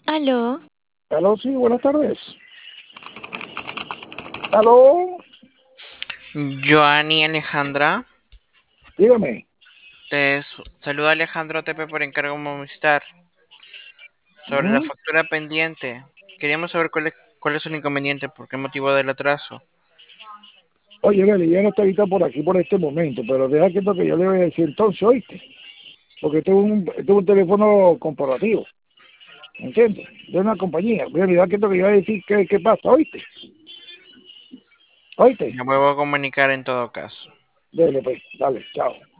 Aló, Aló, sí, buenas tardes. Aló, Joanny Alejandra, dígame. saluda Alejandro Tepe por encargo Movistar. Sobre la Ujú. factura pendiente, queríamos saber cuál es el inconveniente, por qué motivo del atraso. Oye, Beli, ya no está ahorita por aquí por este momento, pero deja que porque yo le voy a decir entonces, oíste, porque tengo un teléfono corporativo, ¿entiendes? De una compañía. Beli, deja que yo voy a decir qué pasa, oíste, oíste. Me vuelvo a comunicar en todo caso. Dele, pues, dale, chao.